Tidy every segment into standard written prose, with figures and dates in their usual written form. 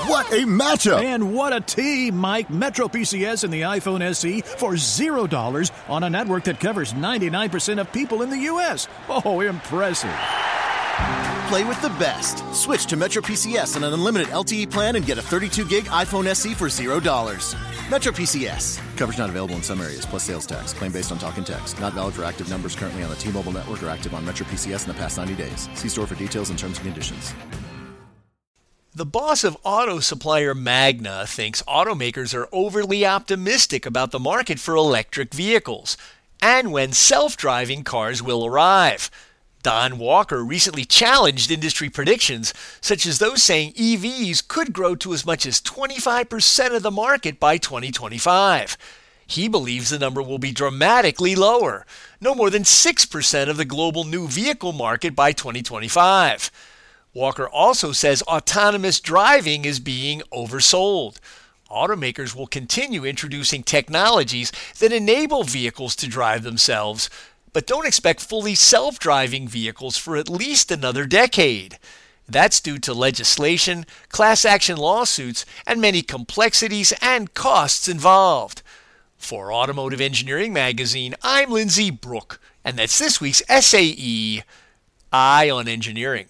What a matchup! And what a team, Mike. Metro PCS and the iPhone SE for $0 on a network that covers 99% of people in the U.S. Oh, impressive. Play with the best. Switch to Metro PCS on an unlimited LTE plan and get a 32-gig iPhone SE for $0. Metro PCS. Coverage not available in some areas, plus sales tax. Claim based on talk and text. Not valid for active numbers currently on the T-Mobile network or active on Metro PCS in the past 90 days. See store for details and terms and conditions. The boss of auto supplier Magna thinks automakers are overly optimistic about the market for electric vehicles and when self-driving cars will arrive. Don Walker recently challenged industry predictions, such as those saying EVs could grow to as much as 25% of the market by 2025. He believes the number will be dramatically lower, no more than 6% of the global new vehicle market by 2025. Walker also says autonomous driving is being oversold. Automakers will continue introducing technologies that enable vehicles to drive themselves, but don't expect fully self-driving vehicles for at least another decade. That's due to legislation, class action lawsuits, and many complexities and costs involved. For Automotive Engineering Magazine, I'm Lindsay Brooke, and that's this week's SAE, Eye on Engineering.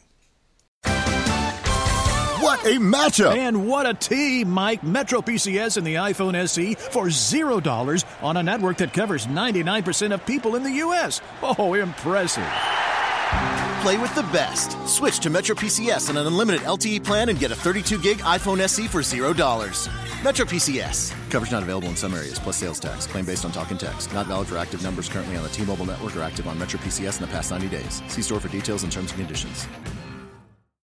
What a matchup! And what a team, Mike. Metro PCS and the iPhone SE for $0 on a network that covers 99% of people in the U.S. Oh, impressive. Play with the best. Switch to Metro PCS on an unlimited LTE plan and get a 32-gig iPhone SE for $0. Metro PCS. Coverage not available in some areas, plus sales tax. Claim based on talk and text. Not valid for active numbers currently on the T-Mobile network or active on Metro PCS in the past 90 days. See store for details and terms and conditions.